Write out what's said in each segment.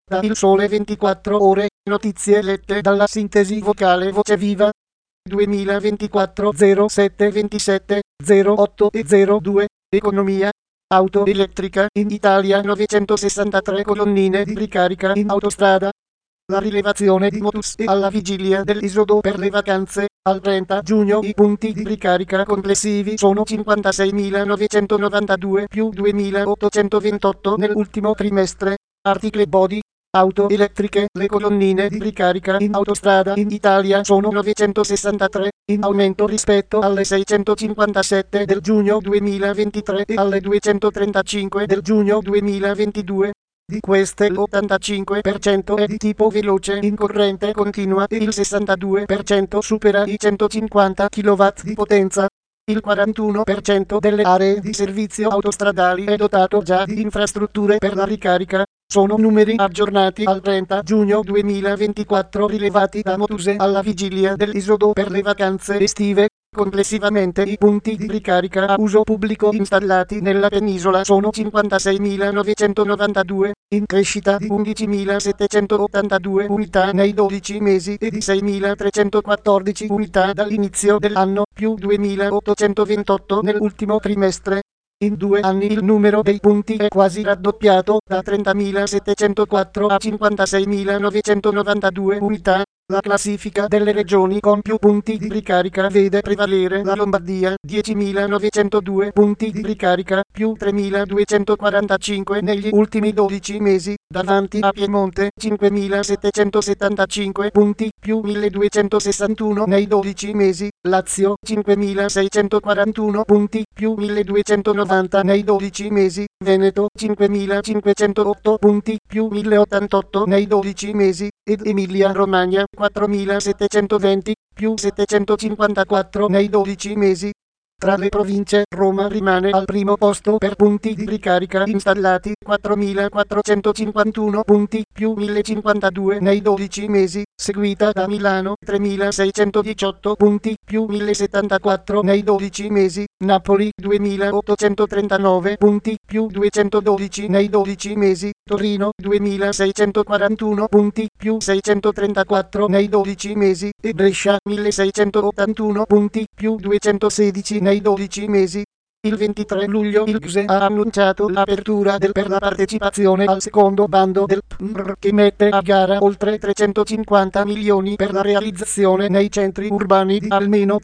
Da Il Sole 24 Ore, notizie lette dalla sintesi vocale Voce Viva. 2024 07 27 08 e 02. Economia. Auto elettrica in Italia 963 colonnine di ricarica in autostrada. La rilevazione di Motus e alla vigilia dell'esodo per le vacanze. Al 30 giugno i punti di ricarica complessivi sono 56.992 più 2.828 nell'ultimo trimestre. Article Body. Auto elettriche. Le colonnine di ricarica in autostrada in Italia sono 963, in aumento rispetto alle 657 del giugno 2023 e alle 235 del giugno 2022. Di queste l'85% è di tipo veloce in corrente continua e il 62% supera i 150 kW di potenza. Il 41% delle aree di servizio autostradali è dotato già di infrastrutture per la ricarica. Sono numeri aggiornati al 30 giugno 2024 rilevati da Motuse alla vigilia dell'esodo per le vacanze estive. Complessivamente i punti di ricarica a uso pubblico installati nella penisola sono 56.992, in crescita di 11.782 unità nei 12 mesi e di 6.314 unità dall'inizio dell'anno, più 2.828 nell'ultimo trimestre. In 2 anni il numero dei punti è quasi raddoppiato, da 30.704 a 56.992 unità. La classifica delle regioni con più punti di ricarica vede prevalere la Lombardia, 10.902 punti di ricarica, più 3.245 negli ultimi 12 mesi, davanti a Piemonte, 5.775 punti, più 1.261 nei 12 mesi, Lazio, 5.641 punti, più 1.290 nei 12 mesi, Veneto, 5.508 punti, più 1.088 nei 12 mesi, ed Emilia-Romagna, 4.720, più 754 nei 12 mesi. Tra le province, Roma rimane al primo posto per punti di ricarica installati, 4.451 punti, più 1.052 nei 12 mesi, seguita da Milano, 3.618 punti, più 1.074 nei 12 mesi, Napoli, 2.839 punti, più 212 nei 12 mesi, Torino, 2.641 punti, più 634 nei 12 mesi, e Brescia, 1.681 punti, più 216 nei 12 mesi. Il 23 luglio il GSE ha annunciato l'apertura per la partecipazione al secondo bando del PNRR, che mette a gara oltre 350 milioni per la realizzazione nei centri urbani di almeno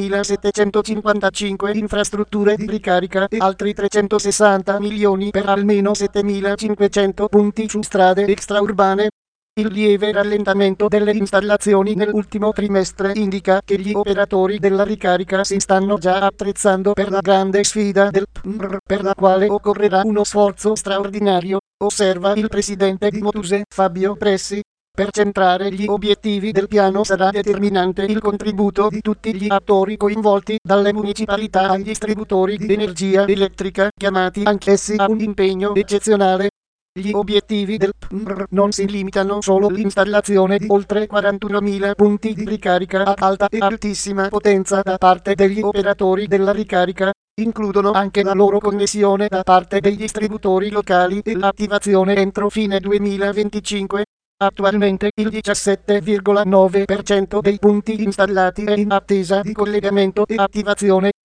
13.755 infrastrutture di ricarica e altri 360 milioni per almeno 7.500 punti su strade extraurbane. Il lieve rallentamento delle installazioni nell'ultimo trimestre indica che gli operatori della ricarica si stanno già attrezzando per la grande sfida del PNRR, per la quale occorrerà uno sforzo straordinario, osserva il presidente di Motuse, Fabio Pressi. Per centrare gli obiettivi del piano sarà determinante il contributo di tutti gli attori coinvolti, dalle municipalità agli distributori di energia elettrica, chiamati anch'essi a un impegno eccezionale. Gli obiettivi del PNRR non si limitano solo all'installazione di oltre 41.000 punti di ricarica a alta e altissima potenza da parte degli operatori della ricarica, includono anche la loro connessione da parte dei distributori locali e l'attivazione entro fine 2025. Attualmente il 17,9% dei punti installati è in attesa di collegamento e attivazione.